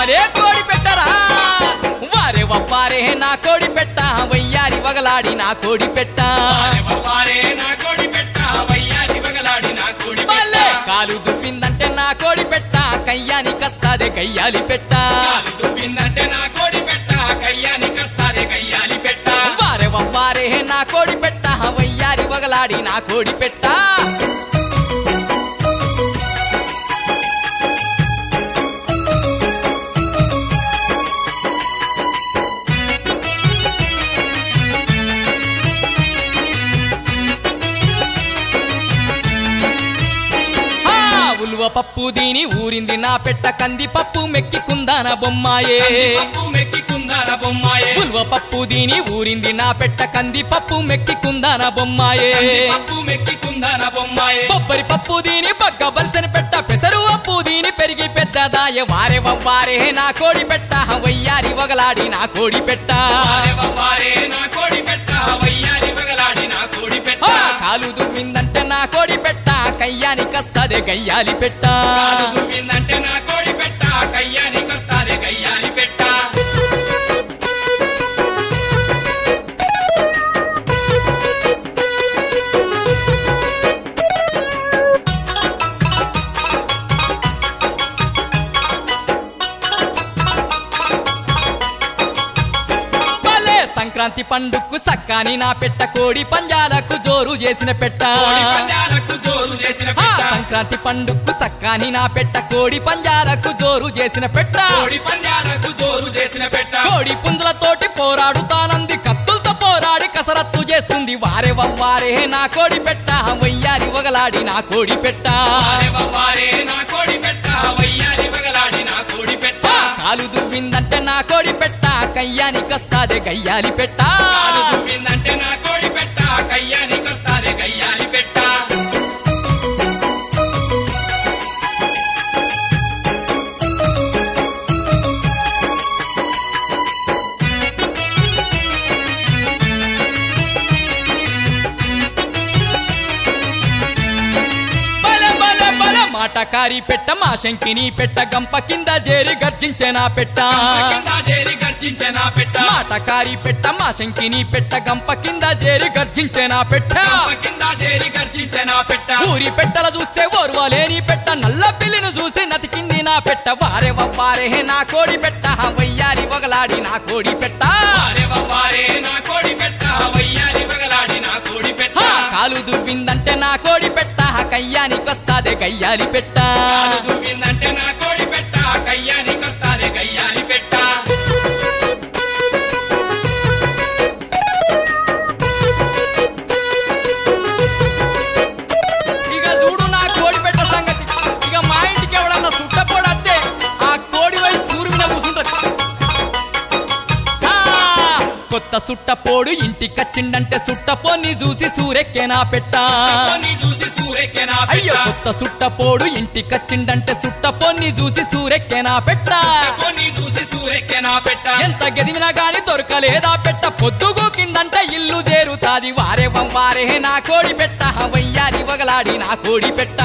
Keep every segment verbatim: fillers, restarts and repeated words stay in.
వగలాడే కోడి పెట్టరా వారే వవ్వారే నా కోడి పెట్ట వయ్యారి వగలాడి నా కోడి పెట్ట కాలు దుప్పిందంటే నా కోడి పెట్ట కయ్యాని కస్తాదే కయ్యాలి పెట్ట వారే వవ్వారే నా కోడి పెట్ట వయ్యారి వగలాడి నా కోడి పెట్ట ఉలువ పప్పు దీని ఊరింది నా పెట్ట కంది పప్పు మెక్కి కుందాన బొమ్మాయే ఉలువ పప్పు దీని ఊరింది నా పెట్ట కంది పప్పు మెక్కి కుందాన బొమ్మాయే బొబ్బరి పప్పు దీని బగ్గ బలిసని పెట్ట పెసరు అప్పు దీని పెరిగి పెద్దదాయ వారే వవ్వారే నా కోడి పెట్ట వయ్యారి వగలాడి నా కోడి పెట్ట కాలు దుమ్మిందంటే నా కోడి పెట్ట కయ్యాని కస్తాదే గయ్యాలి పెట్ట నా కోడి పెట్ట కయ్యాని కస్తాదే గయ్యాలి పెట్ట సంక్రాంతి పండుగకు సక్కాని నా పెట్ట కోడి పంజాలకు జోరు చేసిన పెట్ట సంక్రాంతి పండుగకు సక్కాని నా పెట్ట కోడి పంజాలకు జోరు చేసిన పెట్ట కోడి పుంజులతోటి పోరాడుతానంది కత్తులతో పోరాడి కసరత్తు చేస్తుంది వారే వవ్వారే నా కోడి పెట్ట వయ్యారి వగలాడి నా కోడి పెట్ట కాలు దువ్విందంటే నా కోడి పెట్ట కయ్యాని కస్తాదే గయ్యాలి పెట్ట దువ్విందంటే నా కోడి పెట్ట కయ్యాని కస్తాదే గయ్యాలి పెట్ట మాటకారి పెట్ట మా శంకిని పెట్ట గంప కింద జేరి గర్జించెనా పెట్ట మాటకారి పెట్ట మా శంకిని పెట్ట గంప కింద జేరి గర్జించెనా పెట్ట ఊరి పెట్టల చూస్తే ఓర్వలేని పెట్ట నల్ల పిల్లిని చూసి నతికింది నా పెట్ట వారే వవ్వారే నా కోడి పెట్ట వయ్యారి వగలాడి నా కోడి పెట్ట కాలు దువ్విందంటే నా కోడి పెట్ట కయ్యాని కస్తాదే గయ్యాలి పెట్ట దువ్విందంటే నా కోడి పెట్ట కయ్యాని కస్తాదే గయ్యాలి పెట్ట ఇక చూడు నా కోడి పెట్ట సంగతి ఇక మా ఇంటికి ఎవడన్నా సుట్టపోడత్తే ఆ కోడి వై సూర్యున కూసుంటది కొత్త సుట్టపోడు ఇంటికచ్చిండంటే సుట్టపోని చూసి సూరెక్కేనా పెట్ట అయ్యో కొత్త సుట్టపోడు ఇంటికచ్చిండంటే సుట్టపోని చూసి సూరెక్కేనా పెట్ట ఎంత గదిమినా గాని దొరకలేదా పెట్ట పొద్దుగు కిందంటే ఇల్లు చేరుతాది వారే వవ్వారే నా కోడి పెట్ట వయ్యారి వగలాడి నా కోడి పెట్ట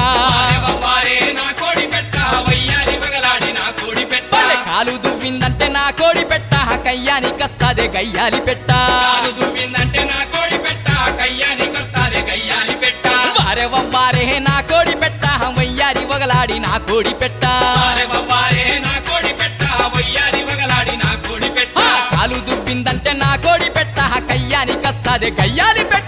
కాలు దువ్విందంటే నా కోడి పెట్ట కయ్యాని కస్తాదే గయ్యాలి పెట్ట వారే వవ్వారే నా కోడి పెట్ట వయ్యారి వగలాడి నా కోడి పెట్ట కాలు దువ్విందంటే నా కోడి పెట్ట కయ్యాని కస్తాదే గయ్యాలి పెట్ట